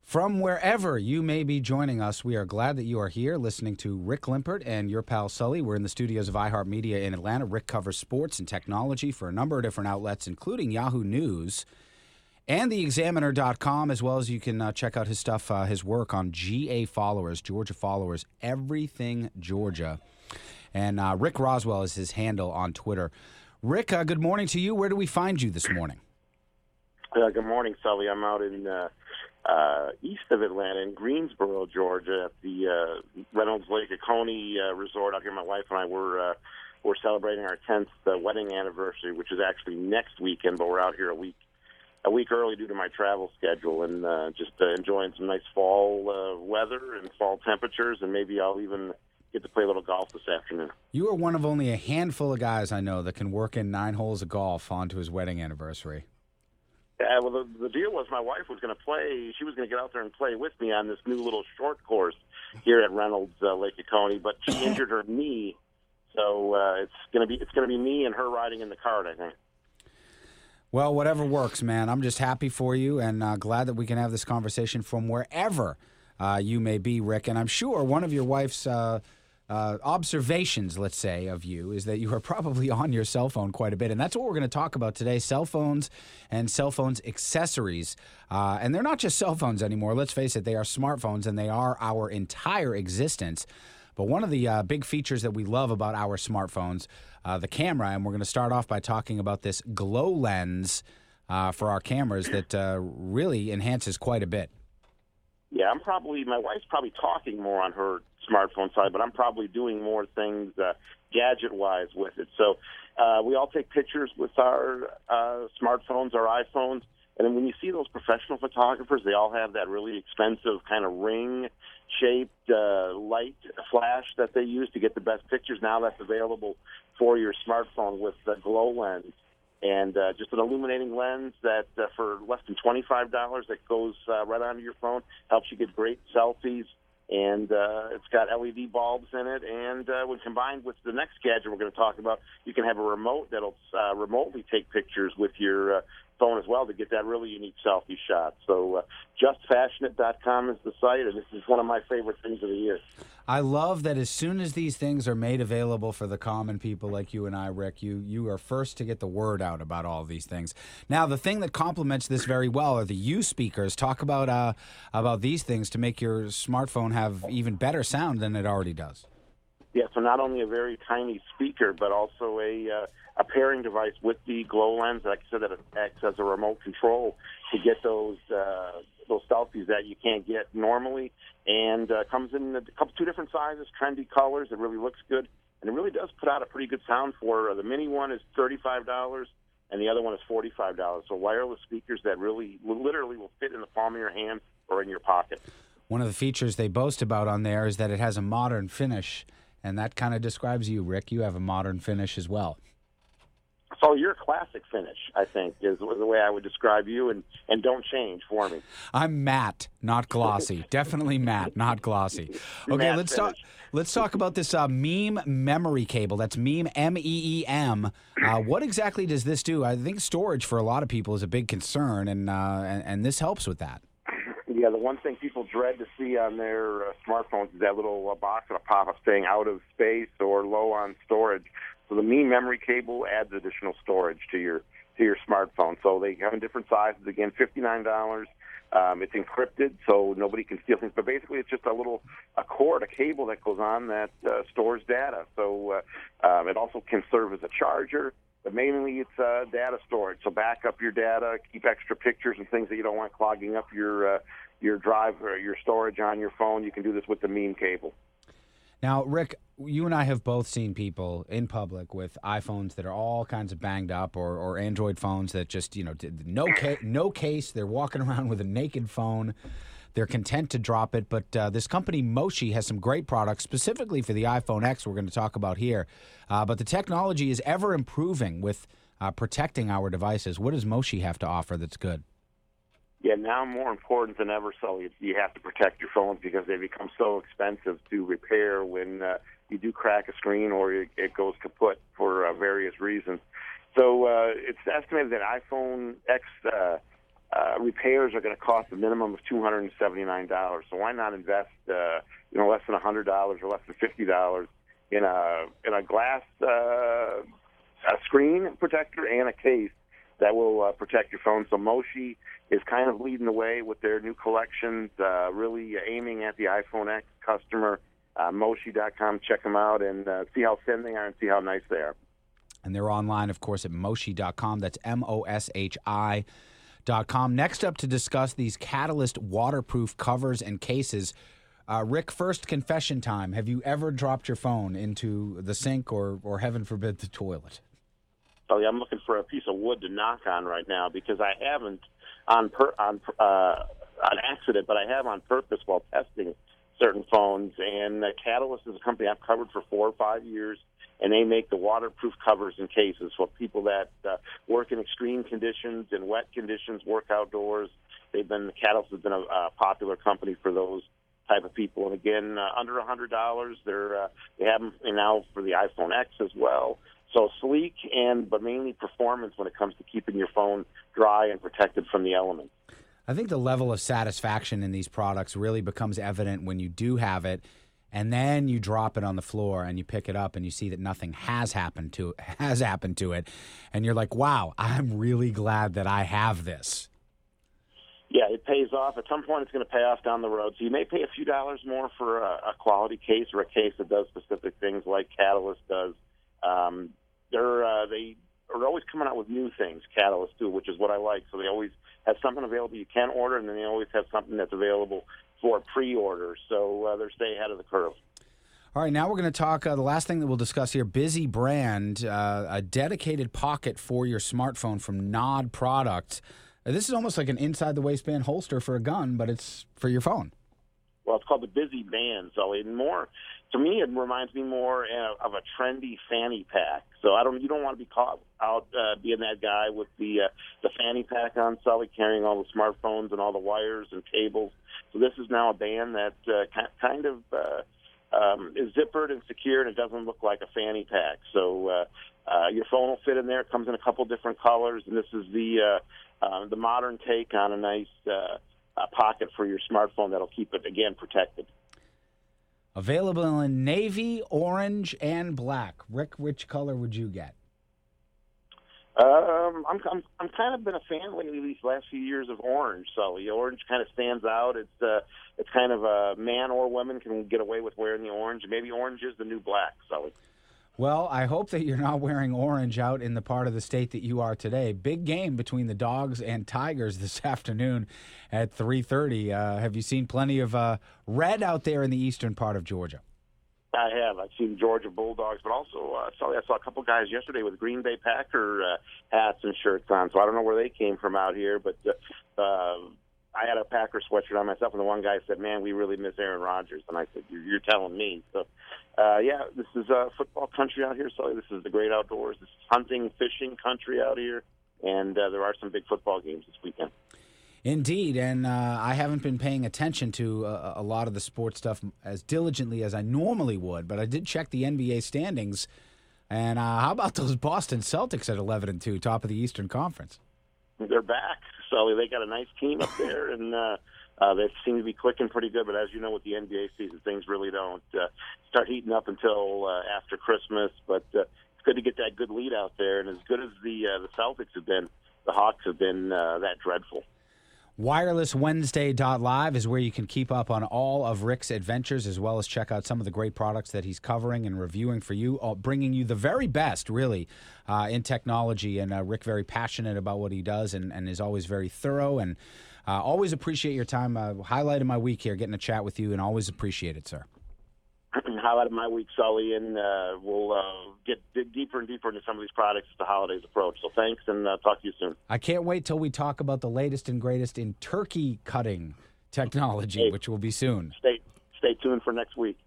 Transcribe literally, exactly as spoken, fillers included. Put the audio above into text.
From wherever you may be joining us, we are glad that you are here listening to Rick Limpert and your pal Sully. We're in the studios of iHeartMedia in Atlanta. Rick covers sports and technology for a number of different outlets, including Yahoo News and the examiner dot com, as well as you can uh, check out his stuff, uh, his work on G A Followers, Georgia Followers, Everything Georgia. And uh, Rick Roswell is his handle on Twitter. Rick, uh, good morning to you. Where do we find you this morning? Uh, good morning, Sully. I'm out in uh, uh, east of Atlanta in Greensboro, Georgia, at the uh, Reynolds Lake Oconee uh, Resort out here. My wife and I were uh, we're celebrating our tenth uh, wedding anniversary, which is actually next weekend, but we're out here a week a week early due to my travel schedule, and uh, just uh, enjoying some nice fall uh, weather and fall temperatures, and maybe I'll even get to play a little golf this afternoon. You are one of only a handful of guys I know that can work in nine holes of golf onto his wedding anniversary. Yeah, well, the, the deal was my wife was going to play. She was going to get out there and play with me on this new little short course here at Reynolds uh, Lake Oconee, but she injured her knee, so uh, it's going to be it's going to be me and her riding in the cart, I think. Well, whatever works, man. I'm just happy for you and uh, glad that we can have this conversation from wherever uh, you may be, Rick. And I'm sure one of your wife's uh, uh, observations, let's say, of you is that you are probably on your cell phone quite a bit. And that's what we're going to talk about today, cell phones and cell phones accessories. Uh, and they're not just cell phones anymore. Let's face it, they are smartphones, and they are our entire existence. But one of the uh, big features that we love about our smartphones, uh, the camera, and we're going to start off by talking about this glow lens uh, for our cameras that uh, really enhances quite a bit. Yeah, I'm probably, my wife's probably talking more on her smartphone side, but I'm probably doing more things uh, gadget-wise with it. So uh, we all take pictures with our uh, smartphones, our iPhones, and then when you see those professional photographers, they all have that really expensive kind of ring-shaped uh, light flash that they use to get the best pictures. Now that's available for your smartphone with the glow lens. And uh, just an illuminating lens that uh, for less than twenty-five dollars that goes uh, right onto your phone, helps you get great selfies. And uh, it's got L E D bulbs in it. And uh, when combined with the next gadget we're going to talk about, you can have a remote that'll uh, remotely take pictures with your uh, phone as well to get that really unique selfie shot. So uh, just fashion it dot com is the site, and this is one of my favorite things of the year. I love that as soon as these things are made available for the common people like you and I, Rick, you you are first to get the word out about all these things. Now, the thing that complements this very well are the U speakers. Talk about uh, about these things to make your smartphone have even better sound than it already does. Yeah, so not only a very tiny speaker, but also a uh, a pairing device with the glow lens. Like I said, that it acts as a remote control to get those uh, those selfies that you can't get normally, and uh, comes in a couple two different sizes, trendy colors. It really looks good, and it really does put out a pretty good sound for. Uh, the mini one is thirty-five dollars, and the other one is forty-five dollars. So wireless speakers that really, literally, will fit in the palm of your hand or in your pocket. One of the features they boast about on there is that it has a modern finish. And that kind of describes you, Rick. You have a modern finish as well. So you're a classic finish, I think, is the way I would describe you, and, and don't change for me. I'm matte, not glossy. Definitely matte, not glossy. Okay, Matte let's finish. talk. Let's talk about this uh, Meme memory cable. That's Meme, M E E M. Uh, what exactly does this do? I think storage for a lot of people is a big concern, and uh, and, and this helps with that. Yeah, the one thing people dread to see on their uh, smartphones is that little uh, box that'll pop up saying out of space or low on storage. So the Meme memory cable adds additional storage to your to your smartphone. So they have in different sizes. Again, fifty-nine dollars. Um, it's encrypted, so nobody can steal things. But basically, it's just a little a cord, a cable that goes on that uh, stores data. So uh, um, it also can serve as a charger. But mainly it's uh, data storage. So back up your data, keep extra pictures and things that you don't want clogging up your uh, your drive or your storage on your phone. You can do this with the Meme cable. Now, Rick, you and I have both seen people in public with iPhones that are all kinds of banged up, or, or Android phones that just, you know, no ca- no case. They're walking around with a naked phone. They're content to drop it. But uh, this company, Moshi, has some great products specifically for the iPhone X we're going to talk about here. Uh, but the technology is ever improving with uh, protecting our devices. What does Moshi have to offer that's good? Yeah, now more important than ever, so you, you have to protect your phones because they become so expensive to repair when uh, you do crack a screen or it, it goes kaput for uh, various reasons. So uh, it's estimated that iPhone X uh, uh, repairs are going to cost a minimum of two hundred seventy-nine dollars. So why not invest, uh, you know, less than one hundred dollars or less than fifty dollars in a in a glass uh, a screen protector and a case that will uh, protect your phone. So Moshi is kind of leading the way with their new collections, uh, really aiming at the iPhone X customer. Uh, Moshi dot com, check them out and uh, see how thin they are and see how nice they are. And they're online, of course, at Moshi dot com. That's M O S H I dot com. Next up to discuss these Catalyst waterproof covers and cases. Uh, Rick, first confession time. Have you ever dropped your phone into the sink or, or heaven forbid, the toilet? Oh, yeah, I'm looking for a piece of wood to knock on right now because I haven't on per, on uh, on accident, but I have on purpose while testing certain phones. And uh, Catalyst is a company I've covered for four or five years, and they make the waterproof covers and cases for people that uh, work in extreme conditions, in wet conditions, work outdoors. They've been Catalyst has been a, a popular company for those type of people. And again, uh, under one hundred dollars. They're uh, they have them now for the iPhone X as well. So sleek and but mainly performance when it comes to keeping your phone dry and protected from the elements. I think the level of satisfaction in these products really becomes evident when you do have it, and then you drop it on the floor and you pick it up and you see that nothing has happened to has happened to it, and you're like, "Wow, I'm really glad that I have this." Yeah, it pays off. At some point, it's going to pay off down the road. So you may pay a few dollars more for a, a quality case or a case that does specific things like Catalyst does. Um, they're uh, they are always coming out with new things, Catalyst too, which is what I like. So they always have something available you can order, and then they always have something that's available for pre-order. So uh, they're stay ahead of the curve. All right, now we're going to talk, uh, the last thing that we'll discuss here, Busy Brand, uh, a dedicated pocket for your smartphone from Nod Products. Uh, this is almost like an inside-the-waistband holster for a gun, but it's for your phone. Well, it's called the Busy Band, so it more, to me, it reminds me more uh, of a trendy fanny pack. So I don't, you don't want to be caught out uh, being that guy with the uh, the fanny pack on, Sully, carrying all the smartphones and all the wires and cables. So this is now a band that uh, kind of uh, um, is zippered and secured, and it doesn't look like a fanny pack. So uh, uh, your phone will fit in there. It comes in a couple different colors, and this is the uh, uh, the modern take on a nice uh, uh, pocket for your smartphone that'll keep it, again, protected. Available in navy, orange, and black. Rick, which color would you get? Um, I'm, I'm I'm kind of been a fan lately these last few years of orange. So the orange kind of stands out. It's uh, it's kind of a man or woman can get away with wearing the orange. Maybe orange is the new black. So. Well, I hope that you're not wearing orange out in the part of the state that you are today. Big game between the Dogs and Tigers this afternoon at three thirty. Uh, have you seen plenty of uh, red out there in the eastern part of Georgia? I have. I've seen Georgia Bulldogs, but also uh, sorry, I saw a couple guys yesterday with Green Bay Packer uh, hats and shirts on. So I don't know where they came from out here, but uh, uh, I had a Packer sweatshirt on myself, and the one guy said, "Man, we really miss Aaron Rodgers." And I said, "You're, you're telling me." So, uh, yeah, this is uh, football country out here. So this is the great outdoors. This is hunting, fishing country out here, and uh, there are some big football games this weekend. Indeed, and uh, I haven't been paying attention to a, a lot of the sports stuff as diligently as I normally would, but I did check the N B A standings. And uh, how about those Boston Celtics at eleven and two, top of the Eastern Conference? They're back, so they got a nice team up there, and uh, uh, they seem to be clicking pretty good. But as you know, with the N B A season, things really don't uh, start heating up until uh, after Christmas. But uh, it's good to get that good lead out there, and as good as the uh, the Celtics have been, the Hawks have been uh, that dreadful. wireless wednesday dot live is where you can keep up on all of Rick's adventures, as well as check out some of the great products that he's covering and reviewing for you, all bringing you the very best, really, uh, in technology. And uh, Rick, very passionate about what he does, and, and is always very thorough. And uh, always appreciate your time. Uh, highlight of my week here, getting a chat with you, and always appreciate it, sir. Highlight of my week, Sully, and uh, we'll uh, get dig deeper and deeper into some of these products as the holidays approach. So thanks, and uh, talk to you soon. I can't wait till we talk about the latest and greatest in turkey cutting technology, hey, which will be soon. Stay, stay tuned for next week.